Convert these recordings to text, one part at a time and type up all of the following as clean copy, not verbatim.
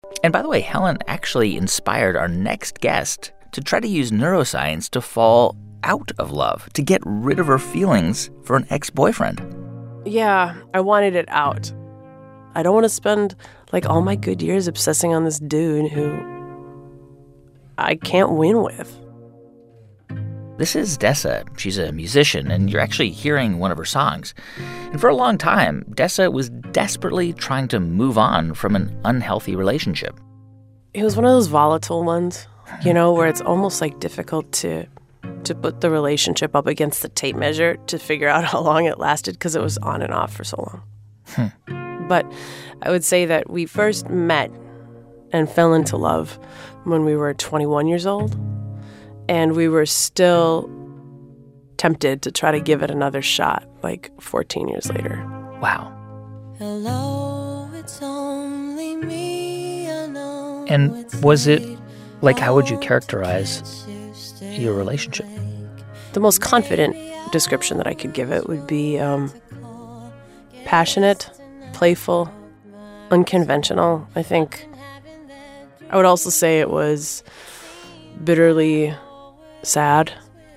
And by the way, Helen actually inspired our next guest to try to use neuroscience to fall out of love, to get rid of her feelings for an ex-boyfriend. Yeah, I wanted it out. I don't want to spend, all my good years obsessing on this dude who I can't win with. This is Dessa. She's a musician, and you're actually hearing one of her songs. And for a long time, Dessa was desperately trying to move on from an unhealthy relationship. It was one of those volatile ones, where it's almost difficult to put the relationship up against the tape measure to figure out how long it lasted because it was on and off for so long. But I would say that we first met and fell into love when we were 21 years old. And we were still tempted to try to give it another shot, 14 years later. Wow. Hello, it's only me, I know. And was it, how would you characterize your relationship? The most confident description that I could give it would be passionate, playful, unconventional. I think I would also say it was bitterly sad,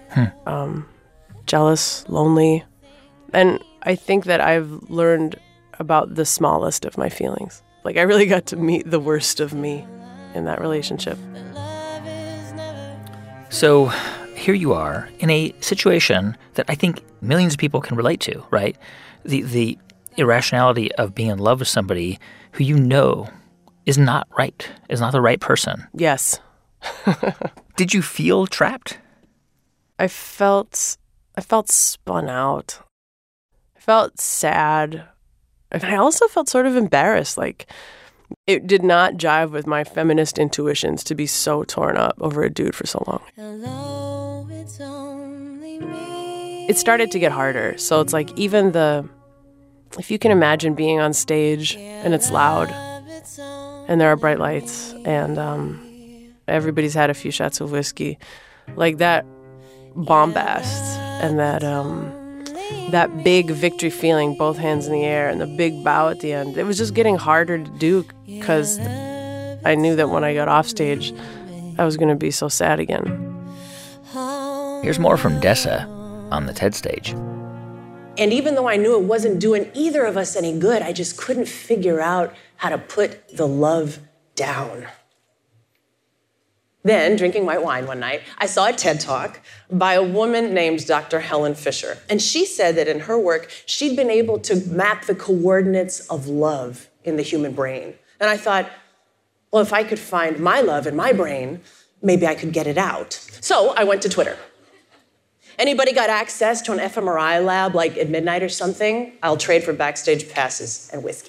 jealous, lonely. And I think that I've learned about the smallest of my feelings. I really got to meet the worst of me in that relationship. So here you are in a situation that I think millions of people can relate to, right? The irrationality of being in love with somebody who is not right, is not the right person. Yes. Did you feel trapped? I felt spun out. I felt sad. And I also felt sort of embarrassed. It did not jive with my feminist intuitions to be so torn up over a dude for so long. Hello, it's only me. It started to get harder. So it's if you can imagine being on stage and it's loud and there are bright lights and everybody's had a few shots of whiskey, that bombast and that big victory feeling, both hands in the air, and the big bow at the end. It was just getting harder to do because I knew that when I got off stage, I was going to be so sad again. Here's more from Dessa on the TED stage. And even though I knew it wasn't doing either of us any good, I just couldn't figure out how to put the love down. Then, drinking white wine one night, I saw a TED Talk by a woman named Dr. Helen Fisher. And she said that in her work, she'd been able to map the coordinates of love in the human brain. And I thought, well, if I could find my love in my brain, maybe I could get it out. So I went to Twitter. Anybody got access to an fMRI lab at midnight or something? I'll trade for backstage passes and whiskey.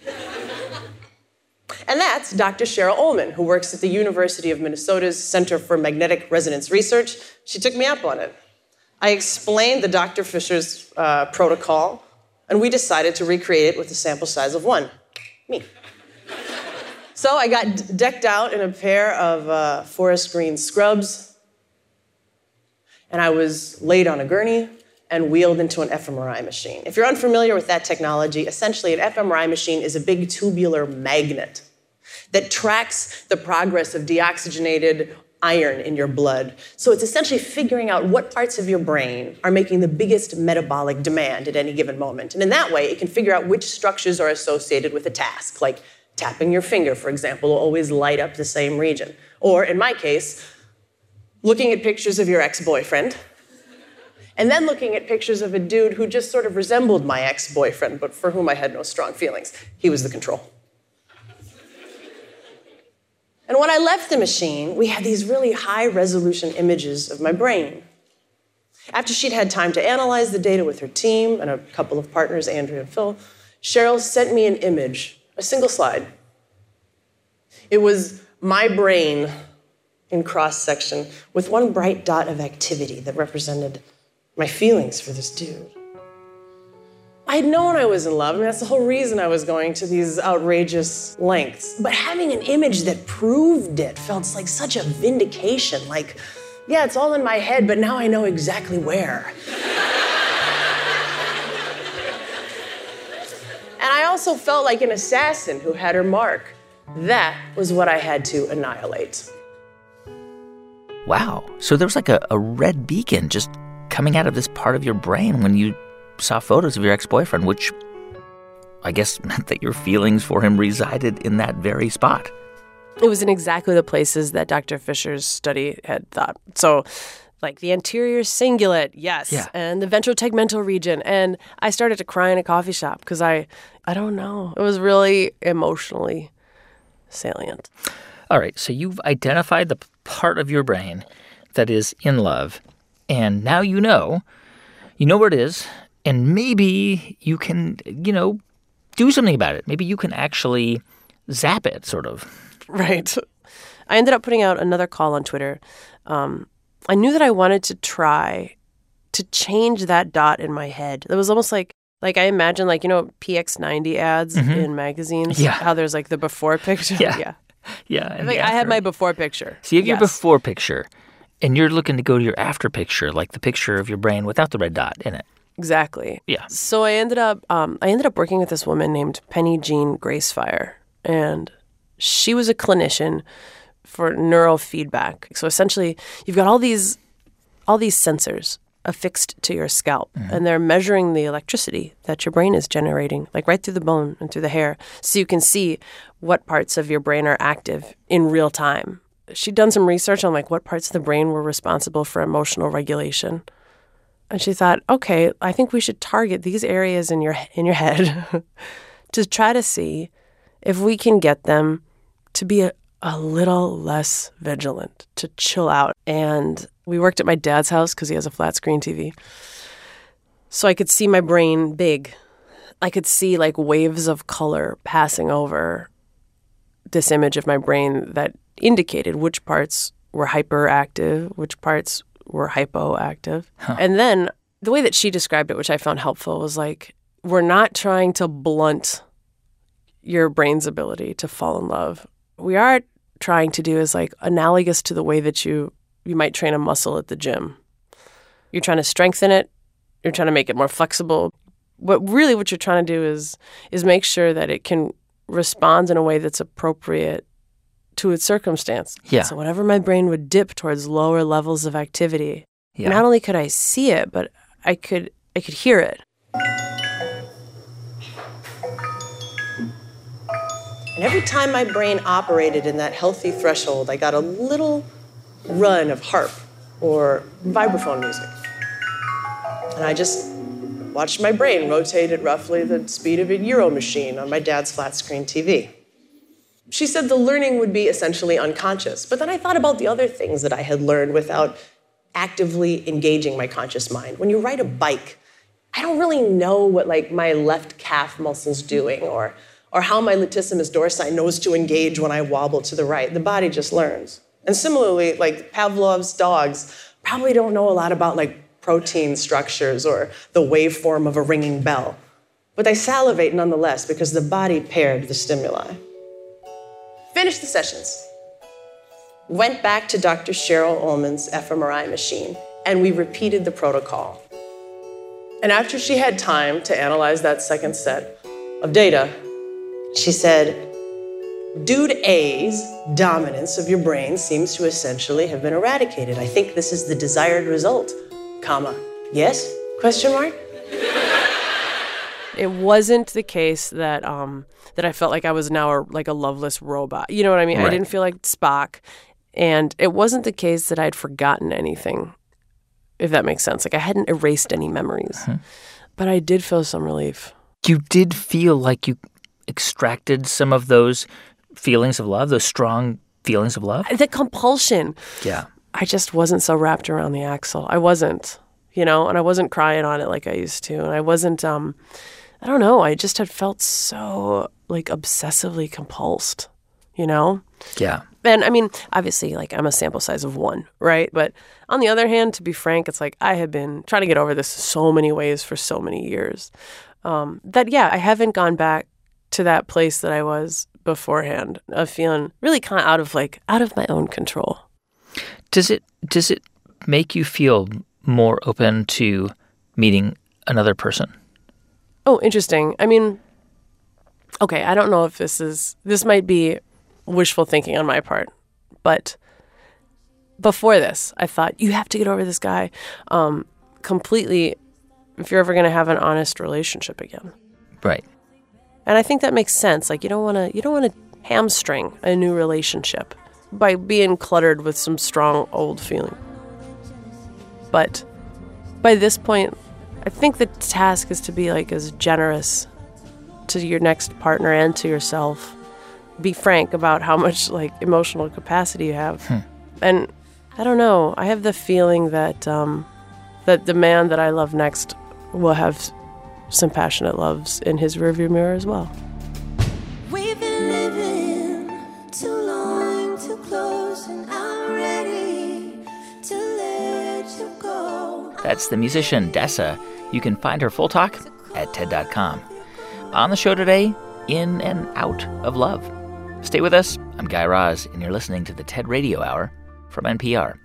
And that's Dr. Cheryl Ullman, who works at the University of Minnesota's Center for Magnetic Resonance Research. She took me up on it. I explained the Dr. Fisher's protocol, and we decided to recreate it with a sample size of one, me. So I got decked out in a pair of forest green scrubs, and I was laid on a gurney and wheeled into an fMRI machine. If you're unfamiliar with that technology, essentially an fMRI machine is a big tubular magnet that tracks the progress of deoxygenated iron in your blood. So it's essentially figuring out what parts of your brain are making the biggest metabolic demand at any given moment. And in that way, it can figure out which structures are associated with a task, like tapping your finger, for example, will always light up the same region. Or in my case, looking at pictures of your ex-boyfriend, and then looking at pictures of a dude who just sort of resembled my ex-boyfriend, but for whom I had no strong feelings. He was the control. And when I left the machine, we had these really high-resolution images of my brain. After she'd had time to analyze the data with her team and a couple of partners, Andrea and Phil, Cheryl sent me an image, a single slide. It was my brain in cross-section with one bright dot of activity that represented my feelings for this dude. I had known I was in love. That's the whole reason I was going to these outrageous lengths. But having an image that proved it felt like such a vindication. Yeah, it's all in my head, but now I know exactly where. And I also felt like an assassin who had her mark. That was what I had to annihilate. Wow. So there was like a red beacon just coming out of this part of your brain when you saw photos of your ex-boyfriend, which I guess meant that your feelings for him resided in that very spot. It was in exactly the places that Dr. Fisher's study had thought. So, like the anterior cingulate, yes, Yeah. and the ventrotegmental region. And I started to cry in a coffee shop because I don't know. It was really emotionally salient. All right, so you've identified the part of your brain that is in love, and now you know where it is, and maybe you can, do something about it. Maybe you can actually zap it, sort of. Right. I ended up putting out another call on Twitter. I knew that I wanted to try to change that dot in my head. It was almost like I imagine, PX90 ads in magazines. Yeah. How there's like the before picture. Yeah. Yeah. And Like I had my before picture. So you have your Yes. before picture, and you're looking to go to your after picture, like the picture of your brain without the red dot in it. Exactly. Yeah. So I ended up working with this woman named Penny Jean Gracefire, and she was a clinician for neurofeedback. So essentially, you've got all these sensors affixed to your scalp, and they're measuring the electricity that your brain is generating, like right through the bone and through the hair, so you can see what parts of your brain are active in real time. She'd done some research on like what parts of the brain were responsible for emotional regulation. And she thought, okay, I think we should target these areas in your head to try to see if we can get them to be a little less vigilant, to chill out. And we worked at my dad's house because he has a flat screen TV. So I could see my brain big. I could see like waves of color passing over this image of my brain that indicated which parts were hyperactive, which parts were hypoactive. And then the way that she described it, which I found helpful, was like, we're not trying to blunt your brain's ability to fall in love. We are trying to do is like analogous to the way that you might train a muscle at the gym. You're trying to strengthen it. You're trying to make it more flexible. What you're trying to do is make sure that it can respond in a way that's appropriate to its circumstance. Yeah. So whenever my brain would dip towards lower levels of activity, Yeah. not only could I see it, but I could hear it. And every time my brain operated in that healthy threshold, I got a little run of harp or vibraphone music. And I just watched my brain rotate at roughly the speed of a Euro machine on my dad's flat screen TV. She said the learning would be essentially unconscious, but then I thought about the other things that I had learned without actively engaging my conscious mind. When you ride a bike, I don't really know what like my left calf muscle's doing or how my latissimus dorsi knows to engage when I wobble to the right. The body just learns. And similarly, like Pavlov's dogs probably don't know a lot about like protein structures or the waveform of a ringing bell. But they salivate nonetheless because the body paired the stimuli. Finished the sessions. Went back to Dr. Cheryl Ullman's fMRI machine, and we repeated the protocol. And after she had time to analyze that second set of data, she said, Dude A's dominance of your brain seems to essentially have been eradicated. I think this is the desired result, comma, yes, question mark? It wasn't the case that that I felt like I was now like a loveless robot. You know what I mean? Right. I didn't feel like Spock. And it wasn't the case that I'd forgotten anything, if that makes sense. Like I hadn't erased any memories. But I did feel some relief. You did feel like you extracted some of those feelings of love, those strong feelings of love? The compulsion. Yeah. I just wasn't so wrapped around the axle. I wasn't, and I wasn't crying on it like I used to. And I wasn't, I don't know, I just had felt so like obsessively compulsed, Yeah. And I mean, obviously, like I'm a sample size of one, right? But on the other hand, to be frank, it's like I have been trying to get over this so many ways for so many years I haven't gone back to that place that I was beforehand of feeling really kind of out of my own control. Does it make you feel more open to meeting another person? Oh, interesting. I mean, okay, I don't know if this might be wishful thinking on my part. But before this, I thought, you have to get over this guy completely if you're ever going to have an honest relationship again. Right. And I think that makes sense. Like, you don't want to hamstring a new relationship by being cluttered with some strong old feeling. But by this point, I think the task is to be like as generous to your next partner and to yourself. Be frank about how much like emotional capacity you have. And I don't know, I have the feeling that that the man that I love next will have some passionate loves in his rearview mirror as well. We've been living too long, too close, and I'm ready to let you go. That's the musician Dessa. You can find her full talk at TED.com. On the show today, In and Out of Love. Stay with us. I'm Guy Raz, and you're listening to the TED Radio Hour from NPR.